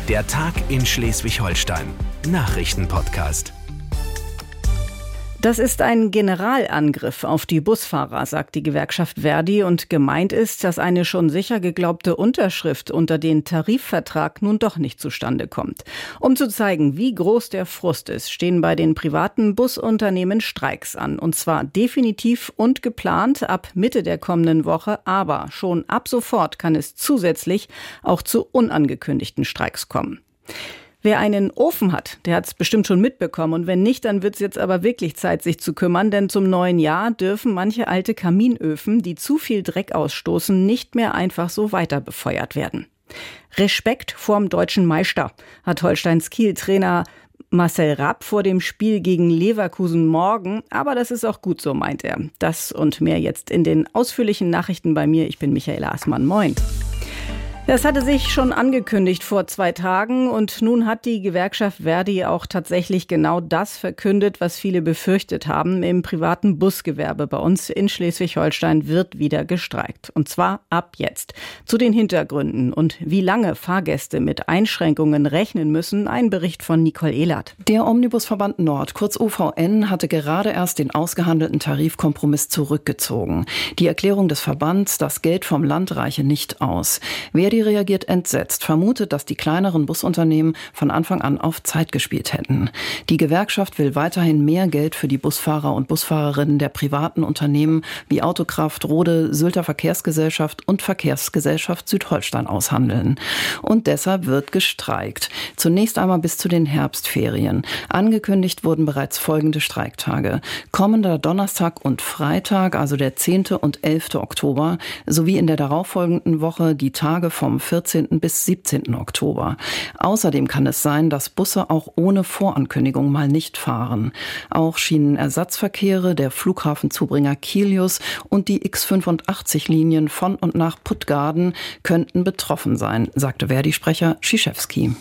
Der Tag in Schleswig-Holstein. Nachrichtenpodcast. Das ist ein Generalangriff auf die Busfahrer, sagt die Gewerkschaft ver.di, und gemeint ist, dass eine schon sicher geglaubte Unterschrift unter den Tarifvertrag nun doch nicht zustande kommt. Um zu zeigen, wie groß der Frust ist, stehen bei den privaten Busunternehmen Streiks an. Und zwar definitiv und geplant ab Mitte der kommenden Woche, aber schon ab sofort kann es zusätzlich auch zu unangekündigten Streiks kommen. Wer einen Ofen hat, der hat es bestimmt schon mitbekommen. Und wenn nicht, dann wird es jetzt aber wirklich Zeit, sich zu kümmern. Denn zum neuen Jahr dürfen manche alte Kaminöfen, die zu viel Dreck ausstoßen, nicht mehr einfach so weiter befeuert werden. Respekt vorm deutschen Meister, hat Holsteins Kiel-Trainer Marcel Rapp vor dem Spiel gegen Leverkusen morgen. Aber das ist auch gut so, meint er. Das und mehr jetzt in den ausführlichen Nachrichten bei mir. Ich bin Michaela Assmann. Moin. Das hatte sich schon angekündigt vor 2 Tagen und nun hat die Gewerkschaft ver.di auch tatsächlich genau das verkündet, was viele befürchtet haben. Im privaten Busgewerbe bei uns in Schleswig-Holstein wird wieder gestreikt. Und zwar ab jetzt. Zu den Hintergründen und wie lange Fahrgäste mit Einschränkungen rechnen müssen, ein Bericht von Nicole Ehlert. Der Omnibusverband Nord, kurz OVN, hatte gerade erst den ausgehandelten Tarifkompromiss zurückgezogen. Die Erklärung des Verbands, das Geld vom Land reiche nicht aus. ver.di reagiert entsetzt, vermutet, dass die kleineren Busunternehmen von Anfang an auf Zeit gespielt hätten. Die Gewerkschaft will weiterhin mehr Geld für die Busfahrer und Busfahrerinnen der privaten Unternehmen wie Autokraft, Rode, Sylter Verkehrsgesellschaft und Verkehrsgesellschaft Südholstein aushandeln. Und deshalb wird gestreikt. Zunächst einmal bis zu den Herbstferien. Angekündigt wurden bereits folgende Streiktage. Kommender Donnerstag und Freitag, also der 10. und 11. Oktober, sowie in der darauffolgenden Woche die Tage vom 14. bis 17. Oktober. Außerdem kann es sein, dass Busse auch ohne Vorankündigung mal nicht fahren. Auch Schienenersatzverkehre, der Flughafenzubringer Kilius und die X85-Linien von und nach Puttgarden könnten betroffen sein, sagte ver.di-Sprecher Schiszewski.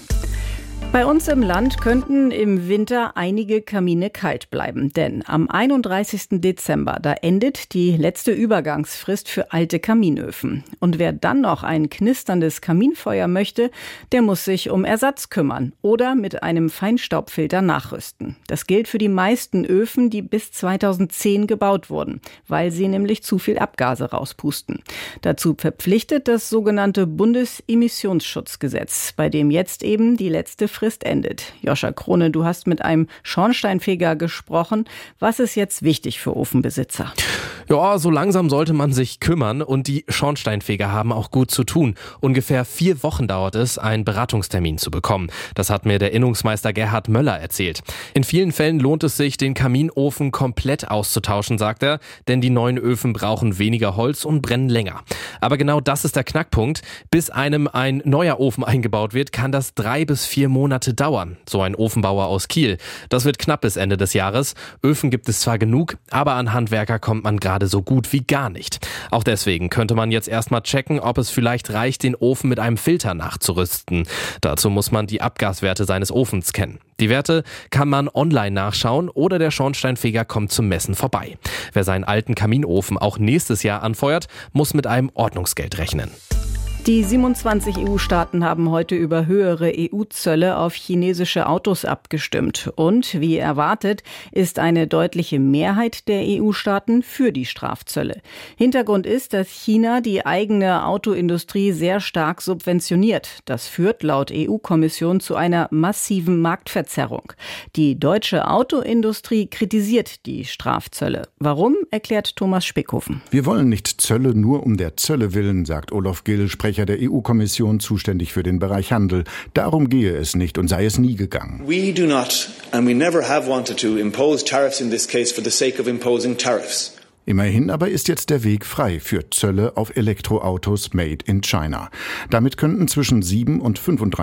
Bei uns im Land könnten im Winter einige Kamine kalt bleiben, denn am 31. Dezember, da endet die letzte Übergangsfrist für alte Kaminöfen. Und wer dann noch ein knisterndes Kaminfeuer möchte, der muss sich um Ersatz kümmern oder mit einem Feinstaubfilter nachrüsten. Das gilt für die meisten Öfen, die bis 2010 gebaut wurden, weil sie nämlich zu viel Abgase rauspusten. Dazu verpflichtet das sogenannte Bundesemissionsschutzgesetz, bei dem jetzt eben die letzte Frist endet. Joscha Krone, du hast mit einem Schornsteinfeger gesprochen. Was ist jetzt wichtig für Ofenbesitzer? Ja, so langsam sollte man sich kümmern und die Schornsteinfeger haben auch gut zu tun. Ungefähr 4 Wochen dauert es, einen Beratungstermin zu bekommen. Das hat mir der Innungsmeister Gerhard Möller erzählt. In vielen Fällen lohnt es sich, den Kaminofen komplett auszutauschen, sagt er, denn die neuen Öfen brauchen weniger Holz und brennen länger. Aber genau das ist der Knackpunkt. Bis einem ein neuer Ofen eingebaut wird, kann das 3 bis 4 Monate dauern. So ein Ofenbauer aus Kiel. Das wird knapp bis Ende des Jahres. Öfen gibt es zwar genug, aber an Handwerker kommt man gerade so gut wie gar nicht. Auch deswegen könnte man jetzt erstmal checken, ob es vielleicht reicht, den Ofen mit einem Filter nachzurüsten. Dazu muss man die Abgaswerte seines Ofens kennen. Die Werte kann man online nachschauen oder der Schornsteinfeger kommt zum Messen vorbei. Wer seinen alten Kaminofen auch nächstes Jahr anfeuert, muss mit einem Ordnungsgeld rechnen. Die 27 EU-Staaten haben heute über höhere EU-Zölle auf chinesische Autos abgestimmt. Und wie erwartet, ist eine deutliche Mehrheit der EU-Staaten für die Strafzölle. Hintergrund ist, dass China die eigene Autoindustrie sehr stark subventioniert. Das führt laut EU-Kommission zu einer massiven Marktverzerrung. Die deutsche Autoindustrie kritisiert die Strafzölle. Warum, erklärt Thomas Spickhofen. Wir wollen nicht Zölle nur um der Zölle willen, sagt Olaf Gill, Sprecher der EU-Kommission zuständig für den Bereich Handel. Darum gehe es nicht und sei es nie gegangen. We do not and we never have wanted to impose tariffs in this case for the sake of imposing tariffs. Immerhin aber ist jetzt der Weg frei für Zölle auf Elektroautos made in China. Damit könnten zwischen 7 und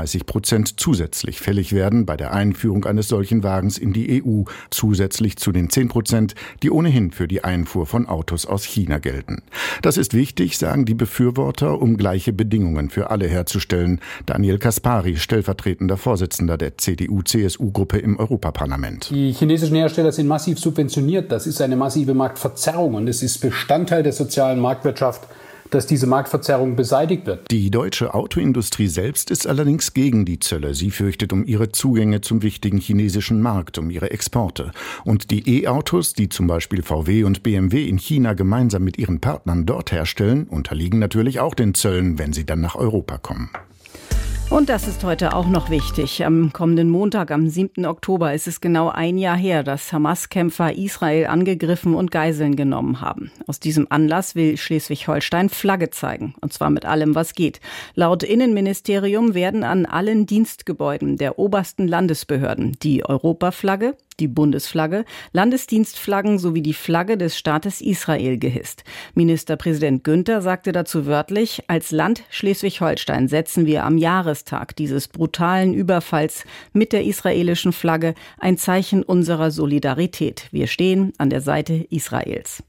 35% zusätzlich fällig werden bei der Einführung eines solchen Wagens in die EU, zusätzlich zu den 10%, die ohnehin für die Einfuhr von Autos aus China gelten. Das ist wichtig, sagen die Befürworter, um gleiche Bedingungen für alle herzustellen. Daniel Kaspari, stellvertretender Vorsitzender der CDU-CSU-Gruppe im Europaparlament. Die chinesischen Hersteller sind massiv subventioniert. Das ist eine massive Marktverzerrung und es ist Bestandteil der sozialen Marktwirtschaft, dass diese Marktverzerrung beseitigt wird. Die deutsche Autoindustrie selbst ist allerdings gegen die Zölle. Sie fürchtet um ihre Zugänge zum wichtigen chinesischen Markt, um ihre Exporte. Und die E-Autos, die zum Beispiel VW und BMW in China gemeinsam mit ihren Partnern dort herstellen, unterliegen natürlich auch den Zöllen, wenn sie dann nach Europa kommen. Und das ist heute auch noch wichtig. Am kommenden Montag, am 7. Oktober, ist es genau ein Jahr her, dass Hamas-Kämpfer Israel angegriffen und Geiseln genommen haben. Aus diesem Anlass will Schleswig-Holstein Flagge zeigen. Und zwar mit allem, was geht. Laut Innenministerium werden an allen Dienstgebäuden der obersten Landesbehörden die Europaflagge, die Bundesflagge, Landesdienstflaggen sowie die Flagge des Staates Israel gehisst. Ministerpräsident Günther sagte dazu wörtlich: Als Land Schleswig-Holstein setzen wir am Jahrestag dieses brutalen Überfalls mit der israelischen Flagge ein Zeichen unserer Solidarität. Wir stehen an der Seite Israels.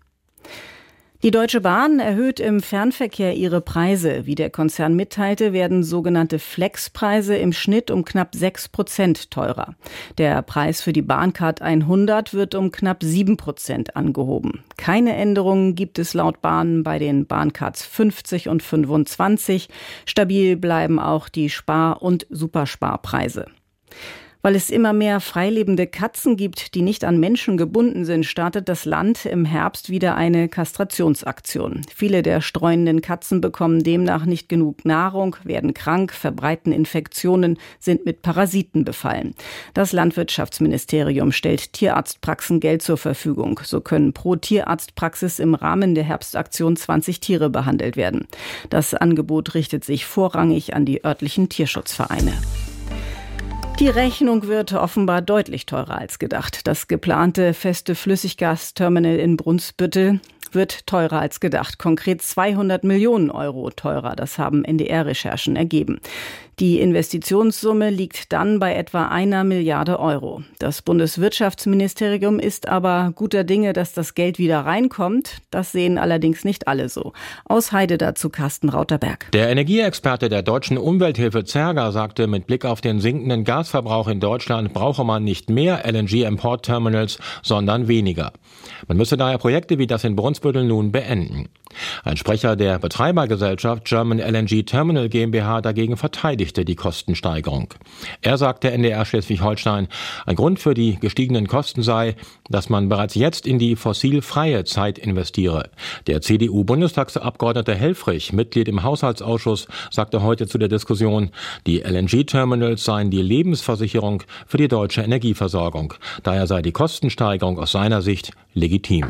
Die Deutsche Bahn erhöht im Fernverkehr ihre Preise. Wie der Konzern mitteilte, werden sogenannte Flexpreise im Schnitt um knapp 6% teurer. Der Preis für die Bahncard 100 wird um knapp 7% angehoben. Keine Änderungen gibt es laut Bahn bei den Bahncards 50 und 25. Stabil bleiben auch die Spar- und Supersparpreise. Weil es immer mehr freilebende Katzen gibt, die nicht an Menschen gebunden sind, startet das Land im Herbst wieder eine Kastrationsaktion. Viele der streunenden Katzen bekommen demnach nicht genug Nahrung, werden krank, verbreiten Infektionen, sind mit Parasiten befallen. Das Landwirtschaftsministerium stellt Tierarztpraxen Geld zur Verfügung. So können pro Tierarztpraxis im Rahmen der Herbstaktion 20 Tiere behandelt werden. Das Angebot richtet sich vorrangig an die örtlichen Tierschutzvereine. Die Rechnung wird offenbar deutlich teurer als gedacht. Das geplante feste Flüssiggasterminal in Brunsbüttel wird teurer als gedacht. Konkret 200 Millionen Euro teurer. Das haben NDR-Recherchen ergeben. Die Investitionssumme liegt dann bei etwa 1 Milliarde Euro. Das Bundeswirtschaftsministerium ist aber guter Dinge, dass das Geld wieder reinkommt. Das sehen allerdings nicht alle so. Aus Heide dazu Carsten Rauterberg. Der Energieexperte der deutschen Umwelthilfe Zerga sagte, mit Blick auf den sinkenden Gasverbrauch in Deutschland brauche man nicht mehr LNG-Import-Terminals, sondern weniger. Man müsse daher Projekte wie das in Brunsbüttel nun beenden. Ein Sprecher der Betreibergesellschaft German LNG Terminal GmbH dagegen verteidigte die Kostensteigerung. Er sagte NDR Schleswig-Holstein, ein Grund für die gestiegenen Kosten sei, dass man bereits jetzt in die fossilfreie Zeit investiere. Der CDU-Bundestagsabgeordnete Helfrich, Mitglied im Haushaltsausschuss, sagte heute zu der Diskussion, die LNG-Terminals seien die Lebensversicherung für die deutsche Energieversorgung. Daher sei die Kostensteigerung aus seiner Sicht legitim.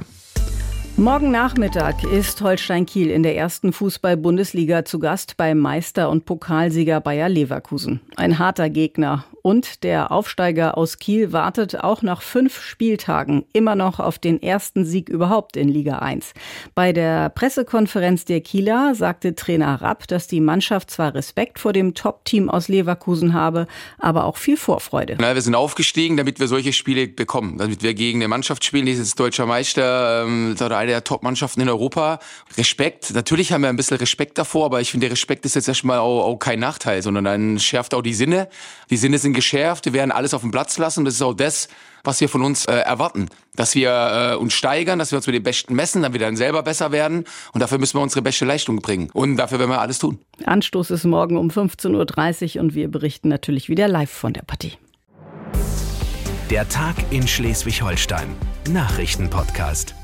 Morgen Nachmittag ist Holstein Kiel in der ersten Fußball-Bundesliga zu Gast beim Meister- und Pokalsieger Bayer Leverkusen. Ein harter Gegner. Und der Aufsteiger aus Kiel wartet auch nach 5 Spieltagen immer noch auf den ersten Sieg überhaupt in Liga 1. Bei der Pressekonferenz der Kieler sagte Trainer Rapp, dass die Mannschaft zwar Respekt vor dem Top-Team aus Leverkusen habe, aber auch viel Vorfreude. Na, wir sind aufgestiegen, damit wir solche Spiele bekommen. Damit wir gegen eine Mannschaft spielen, die ist jetzt deutscher Meister oder eine der Top-Mannschaften in Europa. Respekt, natürlich haben wir ein bisschen Respekt davor, aber ich finde, der Respekt ist jetzt erstmal auch kein Nachteil, sondern dann schärft auch die Sinne. Die Sinne sind geschärft, wir werden alles auf den Platz lassen. Das ist auch das, was wir von uns erwarten. Dass wir uns steigern, dass wir uns mit den Besten messen, damit wir dann selber besser werden. Und dafür müssen wir unsere beste Leistung bringen. Und dafür werden wir alles tun. Anstoß ist morgen um 15.30 Uhr und wir berichten natürlich wieder live von der Partie. Der Tag in Schleswig-Holstein. Nachrichtenpodcast.